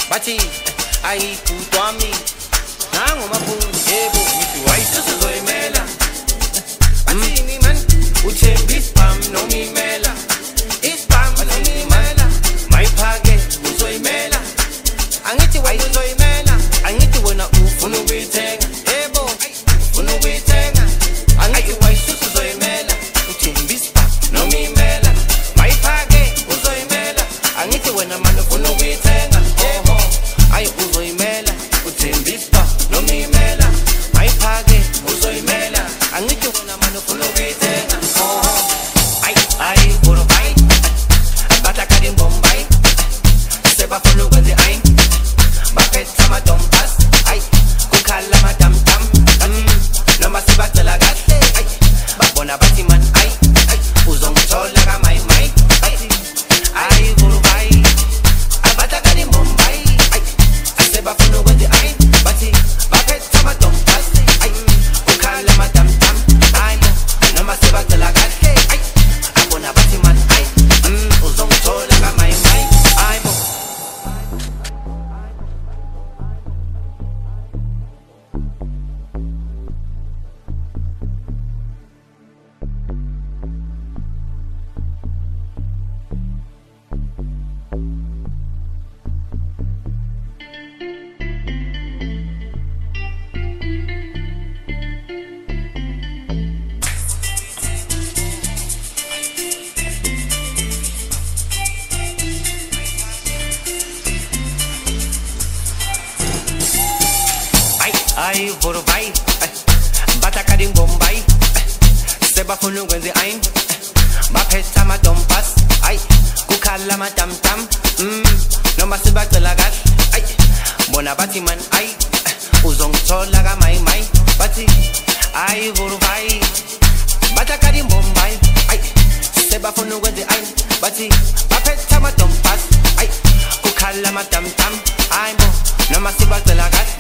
bathi ayibhutwa mi nangu maphunzi yebo ngithi wayisuzoyimela bathini man uthemba ispam nomimela ispam nomimela mayiphake uzoyimela angithi wena uzoyimela angithi wena ufuna ukuyithenga yebo ufuna ukuyithenga angithi wayisuzoyimela uthemba ispam nomimela mayiphake uzoyimela angithi wena man ufuna ukuyithenga yebo ayi uzoyimela uthemba ispam nomimela mayiphake uzoyimela angithi wena man ufuna ukuyithenga ayi boro bayi abatakadi Bombay sebafuna ukwenza ayi baphetha amadompas ayi kukhala amadamdam noma sibacela kahle ayi babona bathi man ayi uzongithola kamayimayi ayi boro bayi abatakadi Bombay ayi sebafuna ukwenza ayi bathi baphetha amadompas ayi kukhala amadamdam ayi noma sibacela kahle ayi babona bathi man ayi uzongithola kamayimayi ayi ayi boro bayi batakadi Bombay sebafuna ukwenza ayi baphetha amadompas ayi kukhala amadamdam noma sibacela kahle ayi bona bathi man ayi uzongithola kamayimayi bathi ayi boro bayi batakadi Bombay ayi sebafuna ukwenza ayi bathi baphetha amadompas ayi kukhala amadamdam ayi noma sibacela kahle